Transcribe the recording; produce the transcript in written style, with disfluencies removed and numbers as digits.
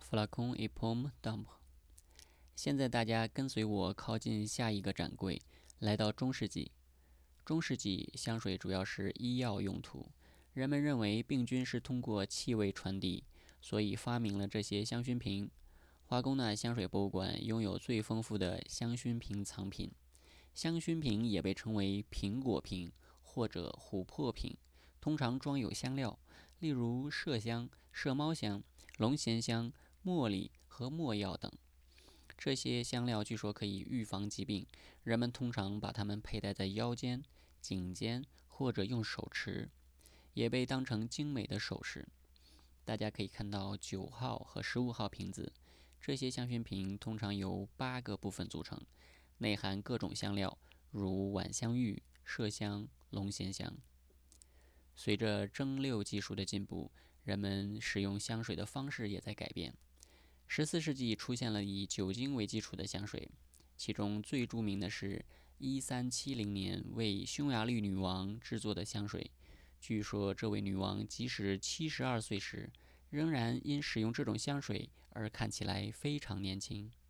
flacon et pomme d'ambre。现在大家跟随我靠近下一个展柜，来到中世纪。中世纪香水主要是医药用途，人们认为病菌是通过气味传递，所以发明了这些香薰瓶。华宫纳香水博物馆拥有最丰富的香薰瓶藏品。香薰瓶也被称为苹果瓶或者琥珀瓶，通常装有香料，例如麝香、麝猫香、龙涎香、茉莉和没药等。这些香料据说可以预防疾病，人们通常把它们佩戴在腰间、颈间或者用手持，也被当成精美的首饰。大家可以看到9号和15号瓶子，这些香薰瓶通常由8个部分组成，内含各种香料，如晚香玉、麝香、龙涎香。随着蒸馏技术的进步，人们使用香水的方式也在改变。14世纪出现了以酒精为基础的香水，其中最著名的是1370年为匈牙利女王制作的香水。据说这位女王即使72岁时，仍然因使用这种香水而看起来非常年轻。